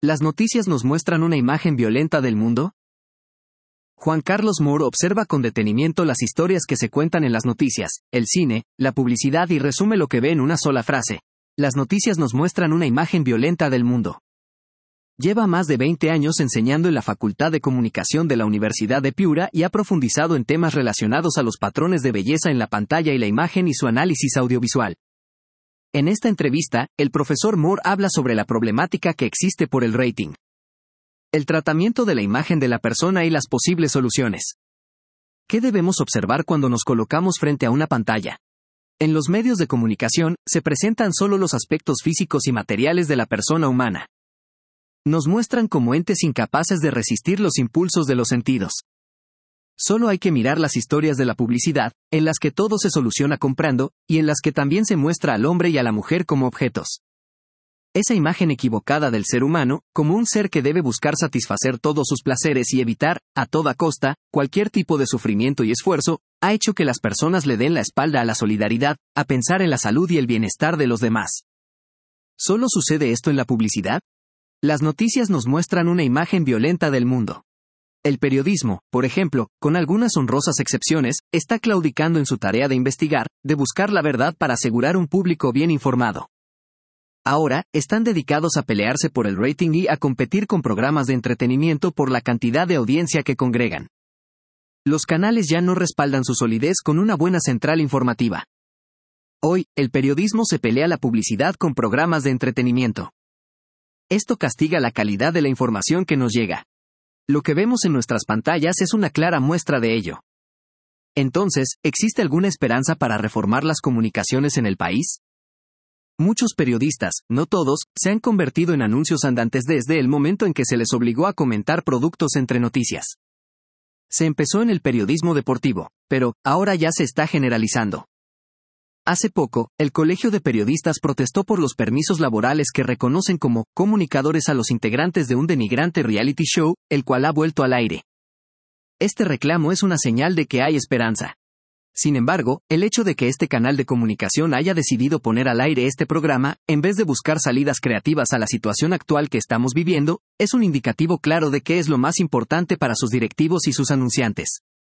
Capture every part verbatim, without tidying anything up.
¿Las noticias nos muestran una imagen violenta del mundo? Juan Carlos Moore observa con detenimiento las historias que se cuentan en las noticias, el cine, la publicidad y resume lo que ve en una sola frase. Las noticias nos muestran una imagen violenta del mundo. Lleva más de veinte años enseñando en la Facultad de Comunicación de la Universidad de Piura y ha profundizado en temas relacionados a los patrones de belleza en la pantalla y la imagen y su análisis audiovisual. En esta entrevista, el profesor Moore habla sobre la problemática que existe por el rating, el tratamiento de la imagen de la persona y las posibles soluciones. ¿Qué debemos observar cuando nos colocamos frente a una pantalla? En los medios de comunicación, se presentan solo los aspectos físicos y materiales de la persona humana. Nos muestran como entes incapaces de resistir los impulsos de los sentidos. Solo hay que mirar las historias de la publicidad, en las que todo se soluciona comprando, y en las que también se muestra al hombre y a la mujer como objetos. Esa imagen equivocada del ser humano, como un ser que debe buscar satisfacer todos sus placeres y evitar, a toda costa, cualquier tipo de sufrimiento y esfuerzo, ha hecho que las personas le den la espalda a la solidaridad, a pensar en la salud y el bienestar de los demás. ¿Solo sucede esto en la publicidad? Las noticias nos muestran una imagen violenta del mundo. El periodismo, por ejemplo, con algunas honrosas excepciones, está claudicando en su tarea de investigar, de buscar la verdad para asegurar un público bien informado. Ahora, están dedicados a pelearse por el rating y a competir con programas de entretenimiento por la cantidad de audiencia que congregan. Los canales ya no respaldan su solidez con una buena central informativa. Hoy, el periodismo se pelea la publicidad con programas de entretenimiento. Esto castiga la calidad de la información que nos llega. Lo que vemos en nuestras pantallas es una clara muestra de ello. Entonces, ¿existe alguna esperanza para reformar las comunicaciones en el país? Muchos periodistas, no todos, se han convertido en anuncios andantes desde el momento en que se les obligó a comentar productos entre noticias. Se empezó en el periodismo deportivo, pero, ahora ya se está generalizando. Hace poco, el Colegio de Periodistas protestó por los permisos laborales que reconocen como comunicadores a los integrantes de un denigrante reality show, el cual ha vuelto al aire. Este reclamo es una señal de que hay esperanza. Sin embargo, el hecho de que este canal de comunicación haya decidido poner al aire este programa, en vez de buscar salidas creativas a la situación actual que estamos viviendo, es un indicativo claro de qué es lo más importante para sus directivos y sus anunciantes.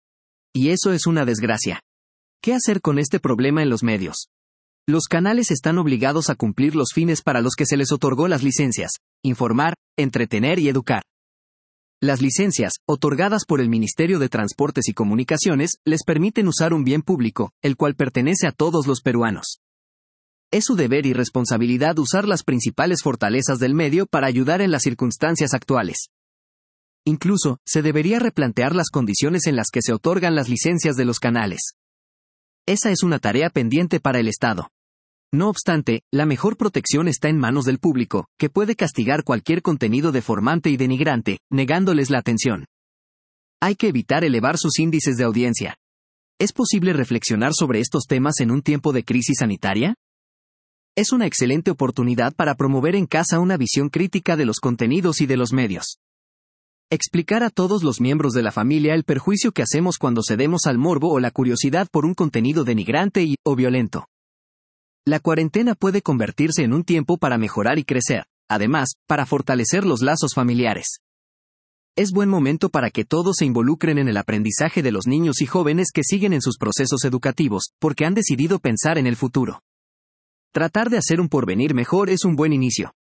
Y eso es una desgracia. ¿Qué hacer con este problema en los medios? Los canales están obligados a cumplir los fines para los que se les otorgó las licencias: informar, entretener y educar. Las licencias, otorgadas por el Ministerio de Transportes y Comunicaciones, les permiten usar un bien público, el cual pertenece a todos los peruanos. Es su deber y responsabilidad usar las principales fortalezas del medio para ayudar en las circunstancias actuales. Incluso, se debería replantear las condiciones en las que se otorgan las licencias de los canales. Esa es una tarea pendiente para el Estado. No obstante, la mejor protección está en manos del público, que puede castigar cualquier contenido deformante y denigrante, negándoles la atención. Hay que evitar elevar sus índices de audiencia. ¿Es posible reflexionar sobre estos temas en un tiempo de crisis sanitaria? Es una excelente oportunidad para promover en casa una visión crítica de los contenidos y de los medios. Explicar a todos los miembros de la familia el perjuicio que hacemos cuando cedemos al morbo o la curiosidad por un contenido denigrante y, o violento. La cuarentena puede convertirse en un tiempo para mejorar y crecer, además, para fortalecer los lazos familiares. Es buen momento para que todos se involucren en el aprendizaje de los niños y jóvenes que siguen en sus procesos educativos, porque han decidido pensar en el futuro. Tratar de hacer un porvenir mejor es un buen inicio.